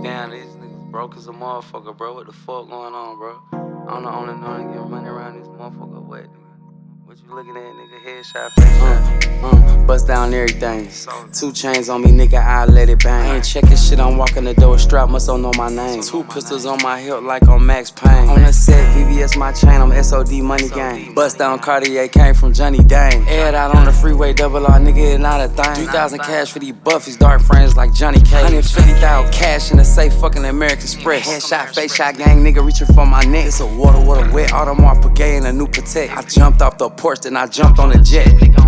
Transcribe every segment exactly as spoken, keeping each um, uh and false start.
Damn, these niggas broke as a motherfucker, bro. What the fuck going on, bro? I'm the only one to get money around this motherfucker. What, nigga? What you looking at, nigga? Headshot, face shot. Uh, uh, bust down everything. Two chains on me, nigga, I let it bang. I ain't checking shit, I'm walking the door, strap must don't know my name. Two pistols on my hip like on Max Payne. On the set, V V S my chain, I'm S O D money gang. Bust down Cartier, came from Johnny Dang. Aired out on the freeway, double R, nigga, it not a thing. three thousand cash for these buffies, dark friends like Johnny Cage. one hundred fifty thousand cash in the safe, fucking American Express. Headshot, face shot, gang, nigga reaching for my neck. It's a water, water wet, Audemars Piguet and a new Patek. I jumped off the porch, then I jumped on the jet.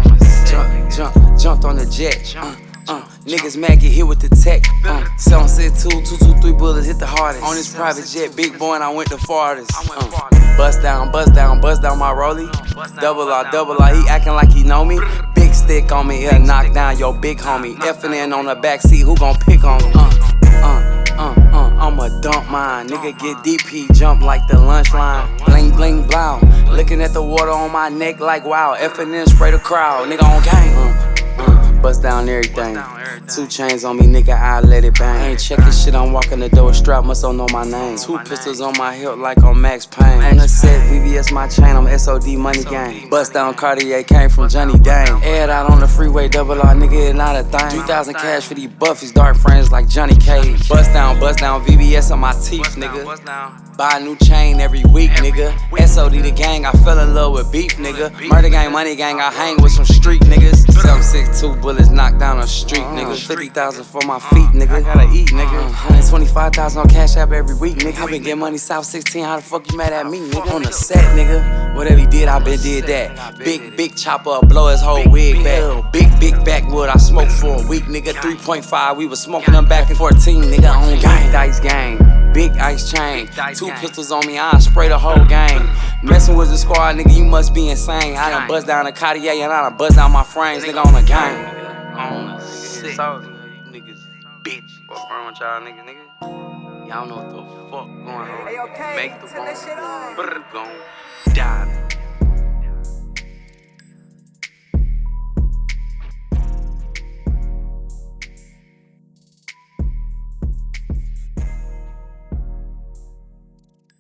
Jump, jump, jumped on the jet. Uh, uh, niggas mad, get hit with the tech. Uh, seven six two, two two three bullets hit the hardest. On this private jet, big boy, and I went the farthest. Uh, bust down, bust down, bust down my rollie. Double R, double R, he acting like he know me. Big stick on me, he'll knock down your big homie. Effing in on the backseat, who gon' pick on me? Uh, uh, uh, uh, I'ma dump mine. Nigga get D P, jump like the lunch line. Bling, bling, blow. Looking at the water on my neck like wow. Effing in, spray the crowd, nigga on gang. Uh, uh, bust down everything. Two chains on me, nigga, I let it bang. I ain't checking shit, I'm walking the door, strap must don't know my name. Two pistols on my hip like on Max Payne. On the set, V V S my chain, I'm S O D money gang. Bust down Cartier, came from Johnny Dang. Aired out on the freeway, double R, nigga, it not a thing. three thousand cash for these buffies, dark friends like Johnny Cage. Bust down, bust down, V V S on my teeth, nigga. Buy a new chain every week, nigga. S O D the gang, I fell in love with beef, nigga. Murder gang, money gang, I hang with some street niggas. seven six two bullets knocked down a street, nigga. fifty thousand for my feet, nigga. I gotta eat, nigga. one hundred twenty-five thousand on Cash App every week, nigga. I been getting money South sixteen, how the fuck you mad at me, nigga? On the set, nigga. Whatever he did, I been did that. Big, big chopper, blow his whole wig back. Big, big backwood, I smoked for a week, nigga. three point five, we was smoking them back in fourteen, nigga. On gang, dice gang. Big ice chain, two pistols on me, I spray the whole gang. Messing with the squad, nigga, you must be insane. I done buzz down the Cartier and I done buzz down my frames, nigga, on the gang. On the sick, you niggas, bitch. What's wrong with y'all, nigga, nigga? Y'all know what the fuck going on. Make the phone, brr, gon' die.